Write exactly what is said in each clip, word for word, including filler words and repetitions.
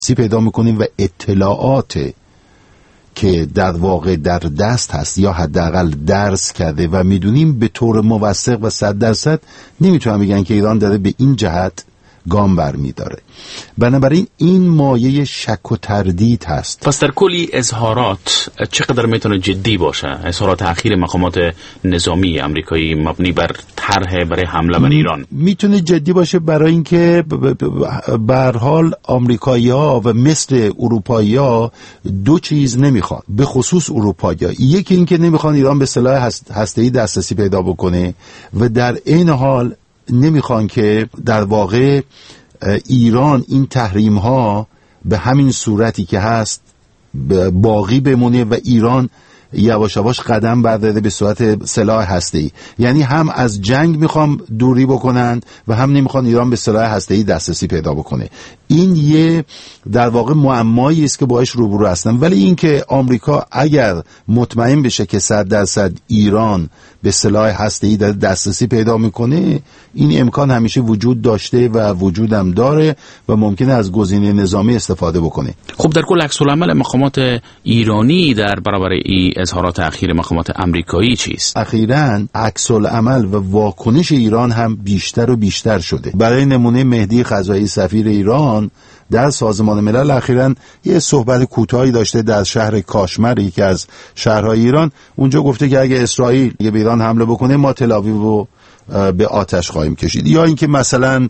سی پیدا میکنیم و اطلاعات که در واقع در دست هست یا حداقل درس کرده و میدونیم به طور موثق و صد درصد نمیتونن بگن که ایران داره به این جهت گام برمیداره. بنابراین این مایه شک و تردید هست. پس در کلی اظهارات چقدر میتونه جدی باشه؟ اظهارات اخیر مقامات نظامی آمریکایی مبنی بر طرح برای حمله بر ایران میتونه جدی باشه برای اینکه به هر حال آمریکایی‌ها و مثل اروپایی‌ها دو چیز نمیخوان، به خصوص اروپایی‌ها. یکی اینکه نمیخوان ایران به سلاح هسته‌ای دسترسی پیدا بکنه و در این حال نمیخوان که در واقع ایران این تحریم ها به همین صورتی که هست باقی بمونه و ایران یواش یواش قدم برداره به صورت سلاح هسته‌ای. یعنی هم از جنگ میخوان دوری بکنن و هم نمیخوان ایران به سلاح هسته‌ای دسترسی پیدا بکنه. این یه در واقع معمایی است که باهاش روبرو هستن. ولی اینکه آمریکا اگر مطمئن بشه که صد درصد ایران به سلاح هسته‌ای دسترسی پیدا میکنه، این امکان همیشه وجود داشته و وجودم داره و ممکنه از گزینه نظامی استفاده بکنه. خب در کل عکس العمل مقامات ایرانی در برابر این اظهارات اخیر مقامات آمریکایی چیست؟ اخیراً عکس العمل و واکنش ایران هم بیشتر و بیشتر شده. برای نمونه مهدی خزائی سفیر ایران در سازمان ملل اخیراً یه صحبت کوتاهی داشته در شهر کاشمر، یکی از شهرهای ایران. اونجا گفته که اگه اسرائیل به ایران حمله بکنه ما تل‌آویو رو به آتش خواهیم کشید. یا اینکه مثلا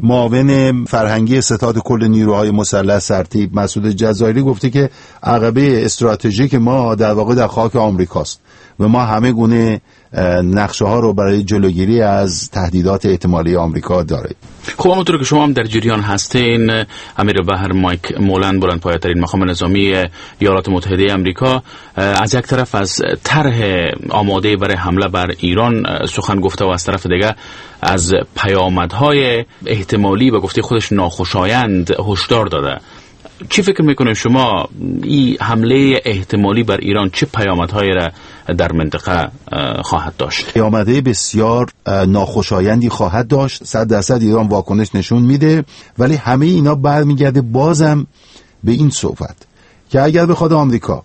معاون فرهنگی ستاد کل نیروهای مسلح سرتیپ مسعود جزایری گفته که عقبه استراتژیک ما در واقع در خاک آمریکاست و ما همه گونه نقشه ها رو برای جلوگیری از تهدیدات احتمالی آمریکا داریم. خب همونطور که شما هم در جریان هستین، امیر بحر مایک مولن بلندپایه‌ترین مقام نظامی ایالات متحده آمریکا از یک طرف از طرح آماده برای حمله بر ایران سخن گفته و از طرف دیگه از پیامدهای احتمالی و گفته خودش ناخوشایند هشدار داده. چی فکر میکنید شما این حمله احتمالی بر ایران چه پیامدهایی را در منطقه خواهد داشت؟ پیامدهای بسیار ناخوشایندی خواهد داشت. صد درصد ایران واکنش نشون میده، ولی همه اینا برمیگرده بازم به این صحبت که اگر بخواد آمریکا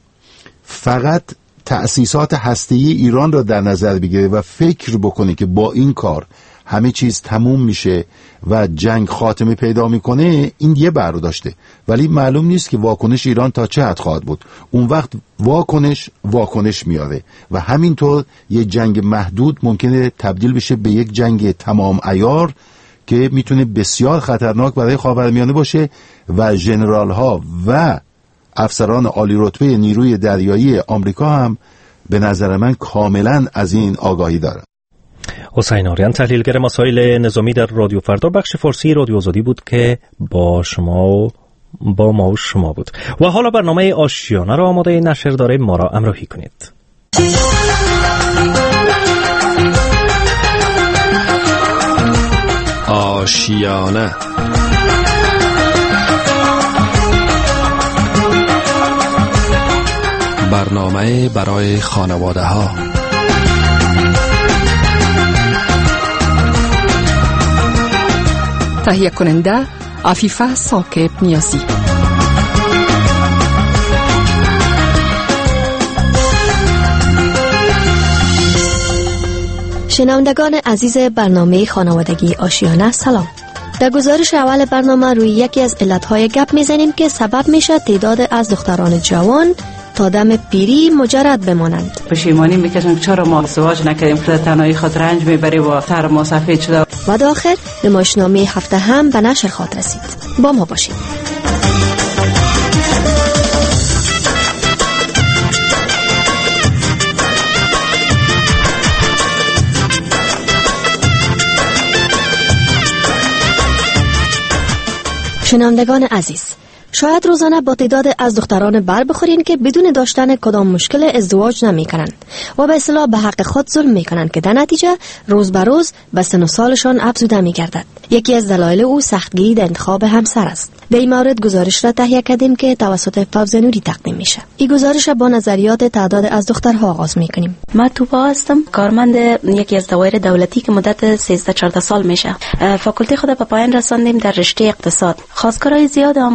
فقط تأسیسات هسته‌ای ایران را در نظر بگیره و فکر بکنه که با این کار همه چیز تموم میشه و جنگ خاتمه پیدا میکنه، این یه بر داشته. ولی معلوم نیست که واکنش ایران تا چه حد خواهد بود. اون وقت واکنش واکنش میاره و همینطور یه جنگ محدود ممکنه تبدیل بشه به یک جنگ تمام عیار که میتونه بسیار خطرناک برای خاورمیانه باشه و ژنرال ها و افسران عالی رتبه نیروی دریایی آمریکا هم به نظر من کاملا از این آگاهی دارن. حسین آریان، تحلیلگر مسائل نظامی در رادیو فردا بخش فارسی رادیو آزادی بود که با شما با ما و شما بود. و حالا برنامه آشیانه را آماده نشر داره، ما را همراهی کنید. آشیانه برنامه برای خانواده ها. تهیه کننده عفیفه ثاقب نیازی. شنوندگان عزیز برنامه خانوادگی آشیانه، سلام. در گزارش اول برنامه روی یکی از علتهای گپ میزنیم که سبب میشه تعداد از دختران جوان تا دم پیری مجرد بمانند. پشیمانی میکشن که چرا ما ازدواج نکردیم، که تنهایی خود رنج میبری و سر ما سفید شده. و در آخر نمایشنامه هفته هم به نشر خواهد رسید. با ما باشید. شنوندگان عزیز، شاید روزانه با تعداد از دختران بر بخورین که بدون داشتن کدام مشکل ازدواج نمی کنند و به اصطلاح به حق خود ظلم می کنند که در نتیجه روز به روز به سن و سالشان افزوده می گردد. یکی از دلایل او سختگیری در انتخاب همسر است. در این مورد گزارش را تهیه کردیم که توسط فوزیه نوری تقدیم میشه. این گزارش با نظریات تعداد از دخترها آغاز میکنیم. من توبا هستم، کارمند یکی از دوایر دولتی که مدت سیزده چهارده سال میشه. فاکولته خود به پایان رساندیم در رشته اقتصاد. خواستگارای زیاد آمدن،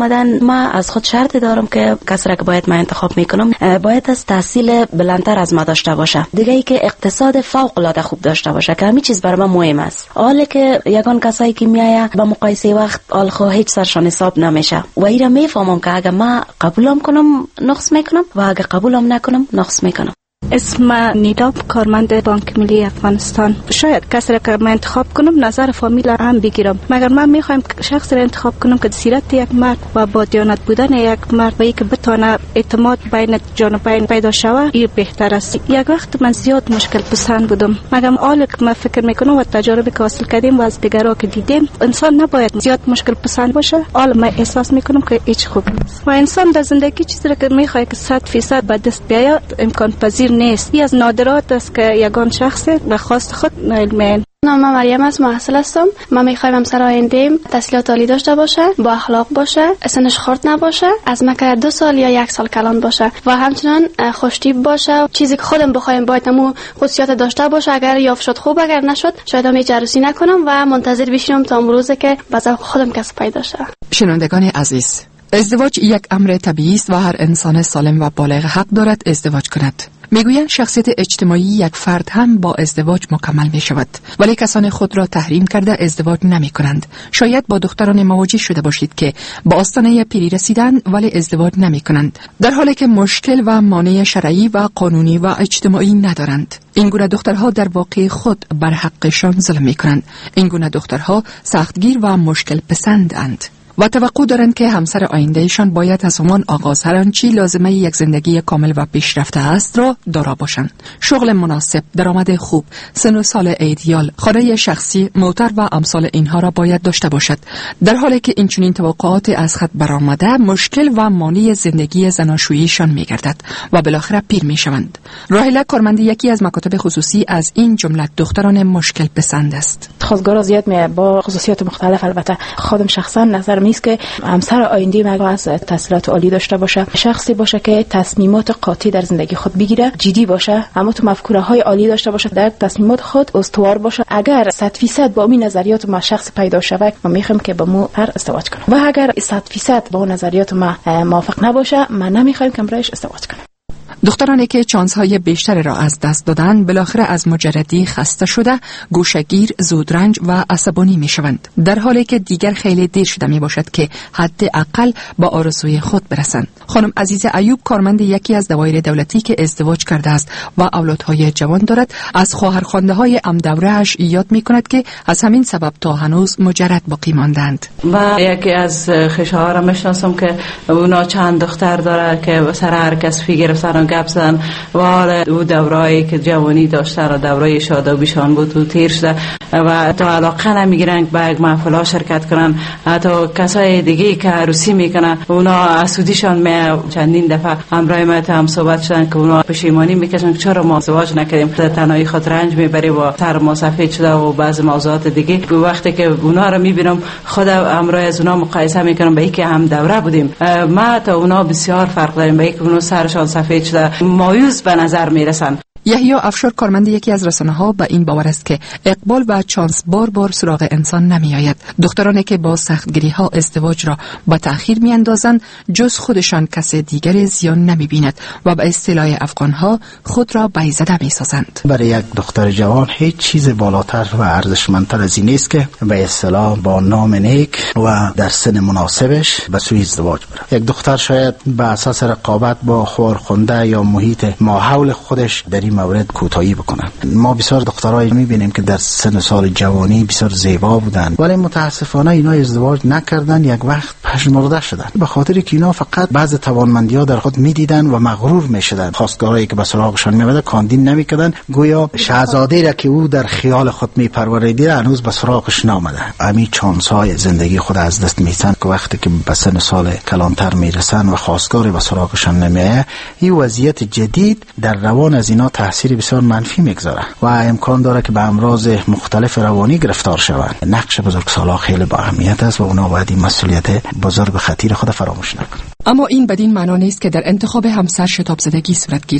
من از خود شرط دارم که کسی را که باید من انتخاب میکنم باید از تحصیل بلندتر از ما داشته باشه، دیگه ای که اقتصاد فوق العاده خوب داشته باشه که همین چیز برای من مهم است. حالا که یگان کسایی که میایه با مقایسه وقت حال خو هیچ سرشان حساب نمیشه و ایرا میفهمم که اگه من قبولم کنم نقص میکنم و اگه قبولم نکنم نقص میکنم. اسم نیداب، کارمند بانک ملی افغانستان. شاید کسی را که من انتخاب کنم نظر فامیل هم بگیرم، مگر من میخوایم شخص را انتخاب کنم که سیرت یک مرد و با دیانت بودن یک مرد و یک بتونه اعتماد بین جانبین پیدا شود این بهتر است. یک وقت من زیاد مشکل پسند بودم، مگر حالا که من فکر میکنم و تجاربی که حاصل کردیم و از دیگرها که دیدیم انسان نباید زیاد مشکل پسند باشه. حالا من احساس میکنم که هیچ خوب نیست و انسان در زندگی چیزی را که میخواد که صد درصد به دست بیاید امکان پذیر نیست. این از نادرات است که یگان شخص به خواست خود نایل می‌شود. نام من مریم است، محصل هستم. من میخوایم همسر آینده‌ام تحصیلات عالی داشته باشه، با اخلاق باشه، سنش خرد نباشه، از مکه دو سال یا یک سال کلان باشه و همچنان خوشتیپ باشه. چیزی که خودم بخوایم باید همو خصوصیات داشته باشه. اگر یافت شد خوب، اگر نشد شاید هم عروسی نکنم و منتظر بشینم تا امروزه که به ذوق خودم کس پیدا شه. شنوندگان عزیز، ازدواج یک امر طبیعی است و هر انسان سالم و بالغ حق دارد ازدواج کند. میگویند شخصیت اجتماعی یک فرد هم با ازدواج مکمل می شود، ولی کسان خود را تحریم کرده ازدواج نمی کنند. شاید با دختران مواجه شده باشید که با آستانه پیری رسیدن ولی ازدواج نمی کنند، در حالی که مشکل و مانع شرعی و قانونی و اجتماعی ندارند. این گونه دخترها در واقع خود بر حقشان ظلم می کنند. این گونه دخترها سختگیر و مشکل پسندند و توقع دارند که همسر آیندهشان باید از همان آغاز هر آنچه لازمه یک زندگی کامل و پیشرفته است را دارا باشند. شغل مناسب، درآمد خوب، سن و سال ایدئال، خانه شخصی، موتر و امثال اینها را باید داشته باشد. در حالی که این چنین توقعات از خط برآمده مشکل و مانع زندگی زناشوییشان می‌گردد و بالاخره پیر می‌شوند. راهله کارمند یکی از مکاتب خصوصی از این جمله دختران مشکل پسند است. خواستگارا زیاد می با خصوصیات مختلف. البته خودم شخصا نظر میست که همسر آینده مگه از تحصیلات عالی داشته باشه، شخصی باشه که تصمیمات قاطع در زندگی خود بگیره، جدی باشه، اما تو مفکوره های عالی داشته باشه، در تصمیمات خود استوار باشه. اگر صد درصد با این نظریات ما شخص پیدا شود، ما میخوایم که با مو هر ازدواج کنه و اگر صد درصد با نظریات ما موافق نباشه، ما نمیخوایم که امرایش ازدواج کنه. دخترانی که چانس‌های بیشتر را از دست دادن بالاخره از مجردی خسته شده، گوشه‌گیر، زودرنج و عصبانی می‌شوند، در حالی که دیگر خیلی دیر شده میباشد که حداقل با آرزوی خود برسند. خانم عزیز ایوب کارمند یکی از دوایر دولتی که ازدواج کرده است و اولادهای جوان دارد، از خواهرخوانده‌های همدوره‌اش یاد می‌کند که از همین سبب تا هنوز مجرد باقی ماندند. و یکی از خویش‌ها را می‌شناسم که اونا چند دختر داره که سر هر کس فیگر سران گپ زدن و او دورایی که جوانی داشته را دورای شادابیشان بود و تیر شده و تا علاقه نمیگیرن به یک محفل شرکت کنن. حتی کسای دیگه که عروسی میکنن اونا اسودیشان می چندین دفعه همراه ما هم صحبت شدن که اونا پشیمانی میکشن که چرا ما ازدواج نکردیم، تنهایی خود رنج میبری و سر ما سفید شده و بعض موضوعات دیگه. وقتی که اونا رو میبینم خود همراه از اونا مقایسه میکنم به اینکه هم دوره بودیم، ما تا اونا بسیار فرق داریم. به اینکه اونا سرشان سفید شده مایوس به نظر میرسن. یحیی افشار کارمند یکی از رسانه‌ها به این باور است که اقبال و چانس بار بار سراغ انسان نمی آید. دخترانی که با سختگیری‌ها ازدواج را به تأخیر می‌اندازند جز خودشان کس دیگر زیان نمی‌بیند و به اصطلاح افغان‌ها خود را بی‌زده می‌سازند. برای یک دختر جوان هیچ چیز بالاتر و ارزشمندتر از این نیست که به اصطلاح با نام نیک و در سن مناسبش به سوی ازدواج بره. یک دختر شاید به اساس رقابت با خورخونده یا محیط ماحول خودش در این مورد کوتاهی بکنن. ما بسیار دخترایی میبینیم که در سن سال جوانی بسیار زیبا بودن ولی متاسفانه اینا ازدواج نکردن، یک وقت پژمرده شدن به خاطر که اینا فقط بعض توانمندی‌ها در خود میدیدن و مغرور میشدن. خواستگارایی که به سراغشان میومد کاندین نمیکردن، گویا شاهزاده‌ای را که او در خیال خود میپروریده هنوز به سراغش نامده. همین چانس‌های زندگی خود از دست میدن که وقتی که به سن سال کلانتر میرسن و خواستگاری به سراغشان نمیآید، این وضعیت جدید در روان از اینا تاثیر بسیار منفی میگذاره و امکان داره که به امراض مختلف روانی گرفتار شوند. نقش بزرگسالان خیلی با اهمیت است و اونا باید این مسئولیت بزرگ و خطیر خود فراموش نکنند. اما این بدین معنا نیست که در انتخاب همسر شتاب زدگی صورت گیرد.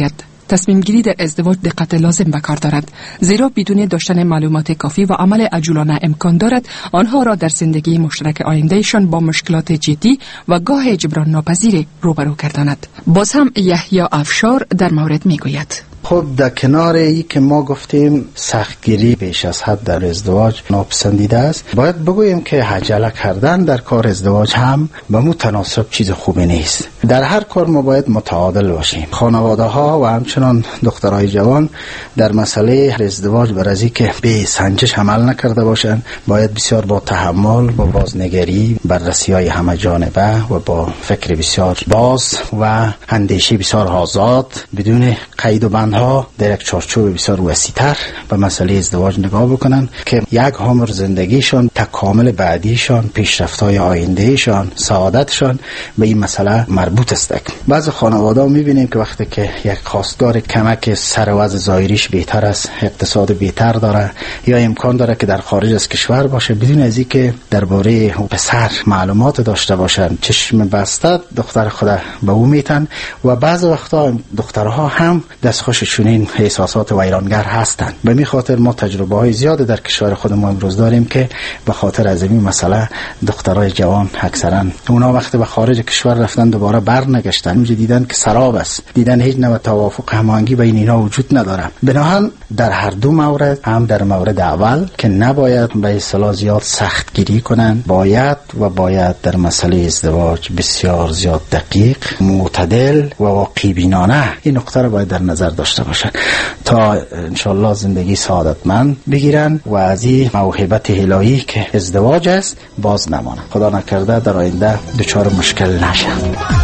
تصمیم گیری در ازدواج دقت لازم به کار دارد، زیرا بدون داشتن معلومات کافی و عمل عجولانه امکان دارد آنها را در زندگی مشترک آیندهشان با مشکلات جدی و گاه جبران ناپذیر روبرو گرداند. باز هم یحیی افشار در مورد میگوید: خب در کنار ای که ما گفتیم سختگیری بیش از حد در ازدواج ناپسندیده است، باید بگوییم که عجله کردن در کار ازدواج هم به متناسب چیز خوبی نیست. در هر کار ما باید متعادل باشیم. خانواده ها و همچنان دخترای جوان در مسئله ازدواج بر از که به سنجش عمل نکرده باشند، باید بسیار با تحمل، با بازنگری، بررسی های همه جانبه و با فکر بسیار باز و اندیشه بسیار آزاد بدون قید و بند ها در یک چارچوب بسیار وسیع‌تر به مسئله ازدواج نگاه بکنن که یک عمر زندگیشان، تکامل بعدیشان، پیشرفت‌های آیندهشان، سعادتشان به این مسئله مربوط است. بعضی خانواده‌ها می‌بینیم که وقتی که یک خواستگار کمک سر و وضع ظاهریش بهتر است، اقتصاد بهتر داره یا امکان داره که در خارج از کشور باشه، بدون از اینکه درباره پسر معلومات داشته باشن، چشم بسته دختر خود به او میتن و بعضی وقتا دخترها هم دستخوش چنین احساسات ویرانگر هستند. به می خاطر ما تجربه های زیاد در کشور خود ما امروز داریم که به خاطر از این مسئله دخترای جوان اکثرا اونا وقتی به خارج کشور رفتن دوباره برنگشتن، اونجا دیدن که سراب است، دیدن هیچ نوع توافق هماهنگی بین اینا وجود نداره. بنابراین در هر دو مورد، هم در مورد اول که نباید به اصطلاح زیاد سختگیری کنن، باید و باید در مسئله ازدواج بسیار زیاد دقیق، معتدل و واقعی بینانه این نکته را باید در نظر داشته باشن تا انشالله زندگی سعادتمند بگیرن و از این موهبت الهی که ازدواج است باز نمانه. خدا نکرده در آینده دچار مشکل نشن.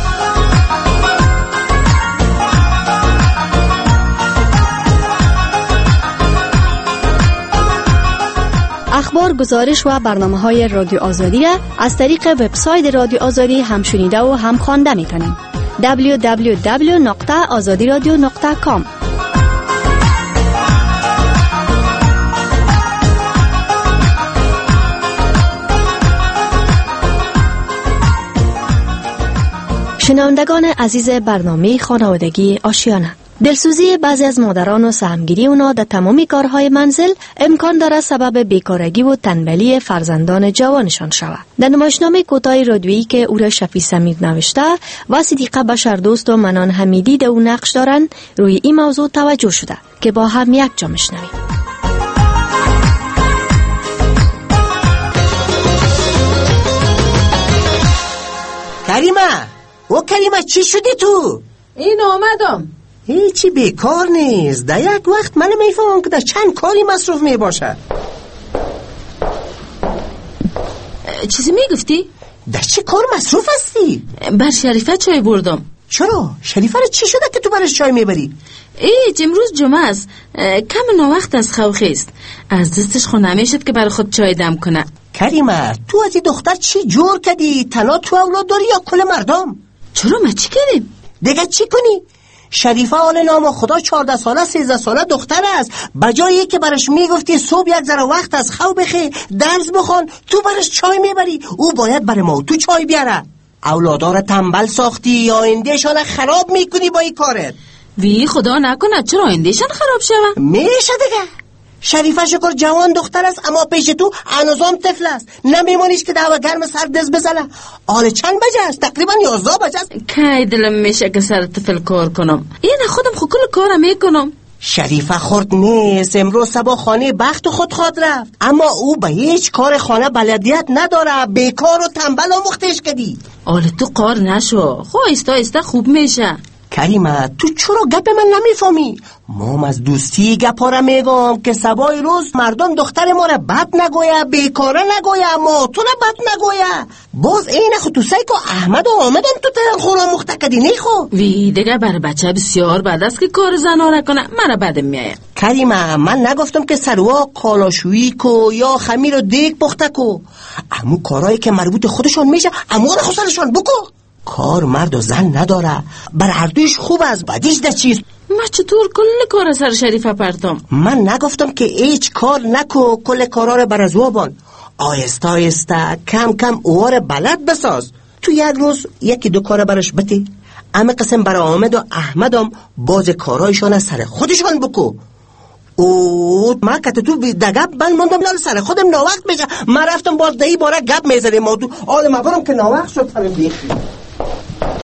اخبار، گزارش و برنامه‌های رادیو آزادی را از طریق وبسایت رادیو آزادی هم شنیده و هم خوانده می‌تونید. دبلیو دبلیو دبلیو دات آزادی رادیو دات کام. شنوندگان عزیز برنامه خانوادگی آشیانه، دلسوزی بعضی از مادران و سهمگیری اونا در تمامی کارهای منزل امکان داره سبب بیکارگی و تنبلی فرزندان جوانشان شود. در نمایشنامه کوتاه رادیویی که او را شفیع سمید نوشته و صدیقه بشردوست و منان حمیدی در او نقش دارن، روی این موضوع توجه شده که با هم یک جا میشنویم. کریمه، او کریمه چی شدی تو؟ این آمدم. هیچی بیکار نیست. در یک وقت من میفهمم که در چند کاری مصروف میباشه. چیزی میگفتی؟ در چه کار مصروف هستی؟ بر شریفه چای بردم. چرا؟ شریفه را چی شده که تو برش چای میبری؟ ایج امروز جمعه است، کم ناوقت از خوخی است، از دستش خو نمیشد که برای خود چای دم کنه. کریمه، تو از این دختر چی جور کردی؟ تنها تو اولاد داری یا کل مردم؟ چرا ما چی کردیم؟ دیگه چی کنی؟ شریفه آل نام خدا چهارده ساله سیزده ساله دختر است. بجایی که برش میگفتی صبح یک ذره وقت از خواب بخی، درس بخون، تو برش چای میبری. او باید برای ما تو چای بیاره. اولادا را تنبل ساختی، آیندهشان خراب میکنی با این کارت. وی خدا نکنه چرا آیندهشان خراب شود؟ میشه دیگه. شریفه شکر جوان دختر است، اما پیش تو هنوزم طفل است. نمیمونیش که دعوه گرم سر دز بزنه. حال چند بجه است؟ تقریبا یازده بجه است. کی دلم میشه که سر طفل کار کنم. اینه خودم خو کل کارم میکنم. شریفه خورد نیست. امروز صبح خانه بخت خود خواد رفت، اما او به هیچ کار خانه بلدیت نداره. بیکار و تنبل آموختش کردی. حال تو قار نشو، خو ایستا ایستا خوب میشه. کریمه، تو چرا گپ من نمیفهمی؟ مام از دوستی گپا را میگم که سبای روز مردم دختر ما را بد نگویه، بیکاره نگویه، ما تو را بد نگویه. باز این خود تو سیکو احمد و آمدن تو ترن خورا مختکدی نیخو. وی دیگه بر بچه بسیار بد است که کار زنا را کنه، من را بدم میایه. کریمه، من نگفتم که سروا کالاشویی کو یا خمیر و دیگ پخته کو، امو کارایی که مربوط خودشان میشه امو را خسرشان بکو. کار مرد و زن نداره، بر هر دویش خوب است. بدیش ده چیز ما چطور کل کار سر شریفه پرتم؟ من نگفتم که هیچ کار نکو، کل کارا رو بر از وابان. آیسته آیسته کم کم اوار بلد بساز. تو یک روز یکی دو کار برش بتی، اما قسم برای آمد و احمدم باز کارایشان از سر خودشان بکو. او ما که تو دگب من موندم لال سر خودم ناوقت میشه. من رفتم باز دهی باره گپ میزنیم ما تو آدم برم که ناوقت شد همین بیخی.